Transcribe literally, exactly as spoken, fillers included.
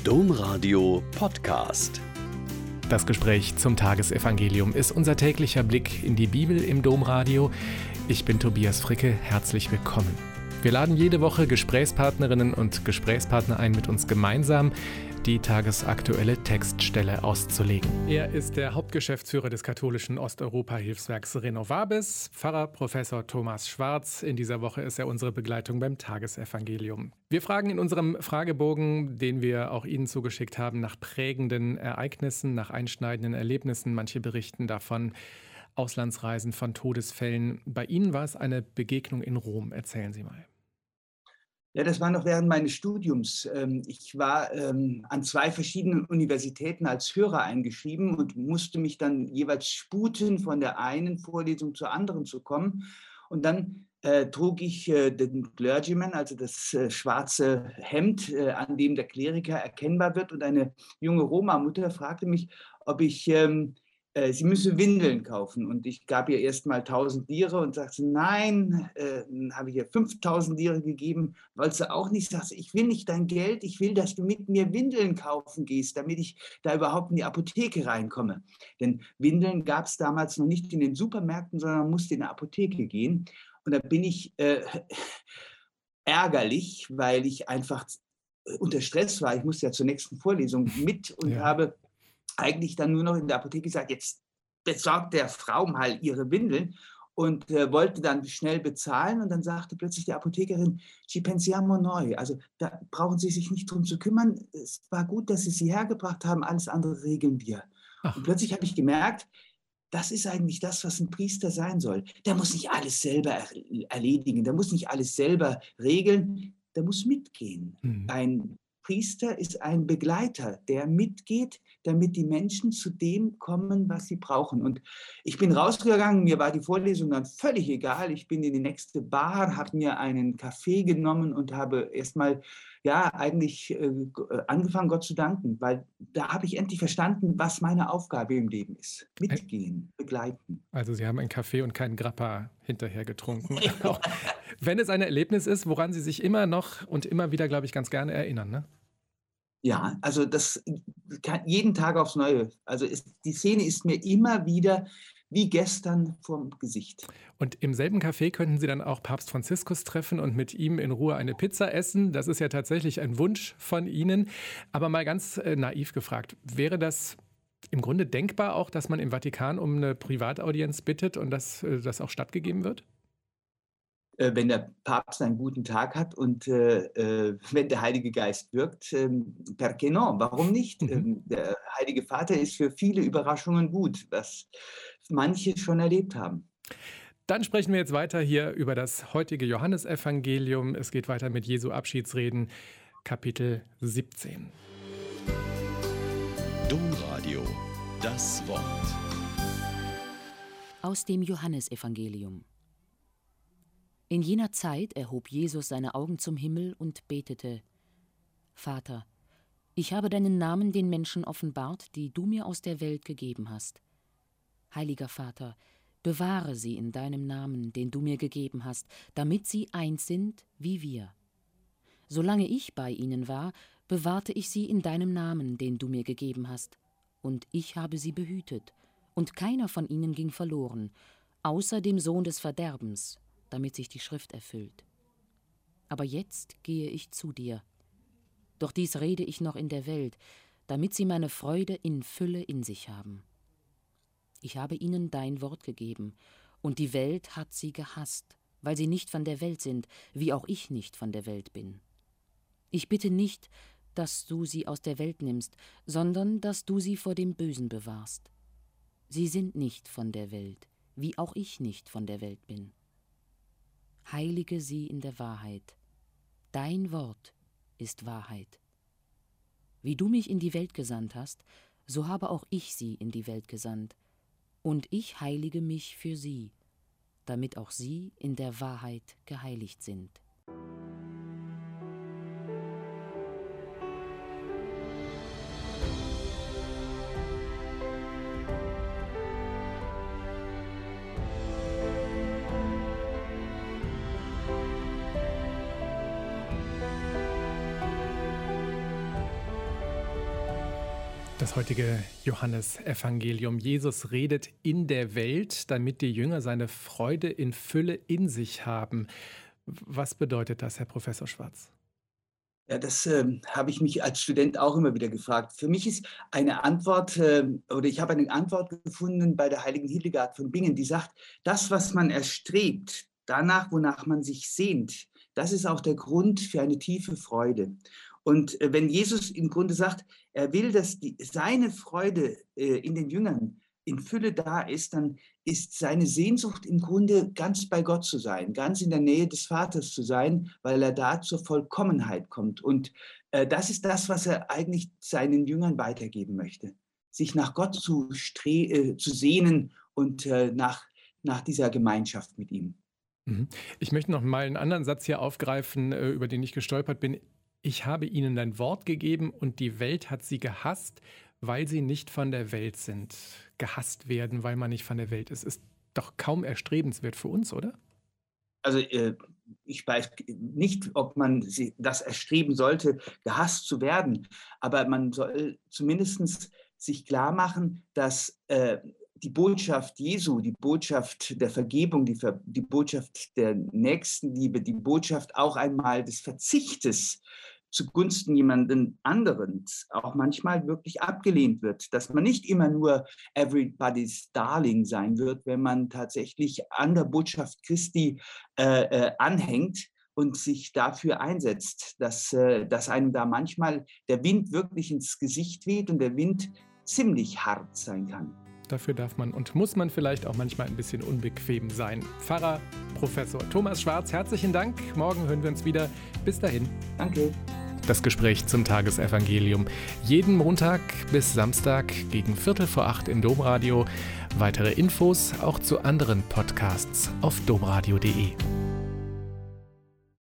Domradio Podcast. Das Gespräch zum Tagesevangelium ist unser täglicher Blick in die Bibel im Domradio. Ich bin Tobias Fricke, herzlich willkommen. Wir laden jede Woche Gesprächspartnerinnen und Gesprächspartner ein, mit uns gemeinsam die tagesaktuelle Textstelle auszulegen. Er ist der Hauptgeschäftsführer des katholischen Osteuropa-Hilfswerks Renovabis, Pfarrer Professor Thomas Schwarz. In dieser Woche ist er unsere Begleitung beim Tagesevangelium. Wir fragen in unserem Fragebogen, den wir auch Ihnen zugeschickt haben, nach prägenden Ereignissen, nach einschneidenden Erlebnissen. Manche berichten davon, Auslandsreisen, von Todesfällen. Bei Ihnen war es eine Begegnung in Rom. Erzählen Sie mal. Ja, das war noch während meines Studiums. Ich war an zwei verschiedenen Universitäten als Hörer eingeschrieben und musste mich dann jeweils sputen, von der einen Vorlesung zur anderen zu kommen. Und dann äh, trug ich äh, den Clergyman, also das äh, schwarze Hemd, äh, an dem der Kleriker erkennbar wird. Und eine junge Roma-Mutter fragte mich, ob ich... Ähm, Sie müsse Windeln kaufen. Und ich gab ihr erst mal tausend Lire und sagte, nein, äh, dann habe ich ihr fünftausend Lire gegeben, weil sie auch nicht sagte, ich will nicht dein Geld, ich will, dass du mit mir Windeln kaufen gehst, damit ich da überhaupt in die Apotheke reinkomme. Denn Windeln gab es damals noch nicht in den Supermärkten, sondern man musste in die Apotheke gehen. Und da bin ich äh, ärgerlich, weil ich einfach unter Stress war. Ich musste ja zur nächsten Vorlesung mit und ja. habe eigentlich dann nur noch in der Apotheke gesagt, jetzt besorgt der Frau mal ihre Windeln und äh, wollte dann schnell bezahlen und dann sagte plötzlich die Apothekerin, ci pensiamo noi, also da brauchen Sie sich nicht drum zu kümmern, es war gut, dass Sie sie hergebracht haben, alles andere regeln wir. Ach. Und plötzlich habe ich gemerkt, das ist eigentlich das, was ein Priester sein soll. Der muss nicht alles selber erledigen, der muss nicht alles selber regeln, der muss mitgehen. Mhm. Ein Priester ist ein Begleiter, der mitgeht, damit die Menschen zu dem kommen, was sie brauchen. Und ich bin rausgegangen, mir war die Vorlesung dann völlig egal. Ich bin in die nächste Bar, habe mir einen Kaffee genommen und habe erstmal ja eigentlich äh, angefangen, Gott zu danken, weil da habe ich endlich verstanden, was meine Aufgabe im Leben ist. Mitgehen, begleiten. Also Sie haben einen Kaffee und keinen Grappa hinterher getrunken. Auch wenn es ein Erlebnis ist, woran Sie sich immer noch und immer wieder, glaube ich, ganz gerne erinnern, ne? Ja, also das kann jeden Tag aufs Neue. Also ist, die Szene ist mir immer wieder wie gestern vorm Gesicht. Und im selben Café könnten Sie dann auch Papst Franziskus treffen und mit ihm in Ruhe eine Pizza essen. Das ist ja tatsächlich ein Wunsch von Ihnen. Aber mal ganz äh, naiv gefragt, wäre das im Grunde denkbar auch, dass man im Vatikan um eine Privataudienz bittet und dass äh, das auch stattgegeben wird? Wenn der Papst einen guten Tag hat und äh, wenn der Heilige Geist wirkt, äh, perché no, warum nicht? Mhm. Der Heilige Vater ist für viele Überraschungen gut, was manche schon erlebt haben. Dann sprechen wir jetzt weiter hier über das heutige Johannesevangelium. Es geht weiter mit Jesu Abschiedsreden, Kapitel siebzehn. Domradio, das Wort. Aus dem Johannesevangelium. In jener Zeit erhob Jesus seine Augen zum Himmel und betete: Vater, ich habe deinen Namen den Menschen offenbart, die du mir aus der Welt gegeben hast. Heiliger Vater, bewahre sie in deinem Namen, den du mir gegeben hast, damit sie eins sind wie wir. Solange ich bei ihnen war, bewahrte ich sie in deinem Namen, den du mir gegeben hast, und ich habe sie behütet, und keiner von ihnen ging verloren, außer dem Sohn des Verderbens, damit sich die Schrift erfüllt. Aber jetzt gehe ich zu dir. Doch dies rede ich noch in der Welt, damit sie meine Freude in Fülle in sich haben. Ich habe ihnen dein Wort gegeben, und die Welt hat sie gehasst, weil sie nicht von der Welt sind, wie auch ich nicht von der Welt bin. Ich bitte nicht, dass du sie aus der Welt nimmst, sondern dass du sie vor dem Bösen bewahrst. Sie sind nicht von der Welt, wie auch ich nicht von der Welt bin. Heilige sie in der Wahrheit. Dein Wort ist Wahrheit. Wie du mich in die Welt gesandt hast, so habe auch ich sie in die Welt gesandt. Und ich heilige mich für sie, damit auch sie in der Wahrheit geheiligt sind. Das heutige Johannesevangelium. Jesus redet in der Welt, damit die Jünger seine Freude in Fülle in sich haben. Was bedeutet das, Herr Professor Schwarz? Ja, das äh, habe ich mich als Student auch immer wieder gefragt. Für mich ist eine Antwort, äh, oder ich habe eine Antwort gefunden bei der heiligen Hildegard von Bingen, die sagt, das, was man erstrebt, danach, wonach man sich sehnt, das ist auch der Grund für eine tiefe Freude. Und äh, wenn Jesus im Grunde sagt, er will, dass die, seine Freude äh, in den Jüngern in Fülle da ist, dann ist seine Sehnsucht im Grunde ganz bei Gott zu sein, ganz in der Nähe des Vaters zu sein, weil er da zur Vollkommenheit kommt. Und äh, das ist das, was er eigentlich seinen Jüngern weitergeben möchte, sich nach Gott zu, stre- äh, zu sehnen und äh, nach, nach dieser Gemeinschaft mit ihm. Ich möchte noch mal einen anderen Satz hier aufgreifen, äh, über den ich gestolpert bin. Ich habe ihnen ein Wort gegeben und die Welt hat sie gehasst, weil sie nicht von der Welt sind. Gehasst werden, weil man nicht von der Welt ist, ist doch kaum erstrebenswert für uns, oder? Also äh, ich weiß nicht, ob man das erstreben sollte, gehasst zu werden, aber man soll zumindest sich klar machen, dass äh, die Botschaft Jesu, die Botschaft der Vergebung, die, Ver- die Botschaft der Nächstenliebe, die Botschaft auch einmal des Verzichtes zugunsten jemanden anderen auch manchmal wirklich abgelehnt wird, dass man nicht immer nur everybody's darling sein wird, wenn man tatsächlich an der Botschaft Christi äh, äh, anhängt und sich dafür einsetzt, dass, äh, dass einem da manchmal der Wind wirklich ins Gesicht weht und der Wind ziemlich hart sein kann. Dafür darf man und muss man vielleicht auch manchmal ein bisschen unbequem sein. Pfarrer Professor Thomas Schwarz, herzlichen Dank. Morgen hören wir uns wieder. Bis dahin. Danke. Das Gespräch zum Tagesevangelium. Jeden Montag bis Samstag gegen Viertel vor acht im Domradio. Weitere Infos auch zu anderen Podcasts auf domradio punkt de.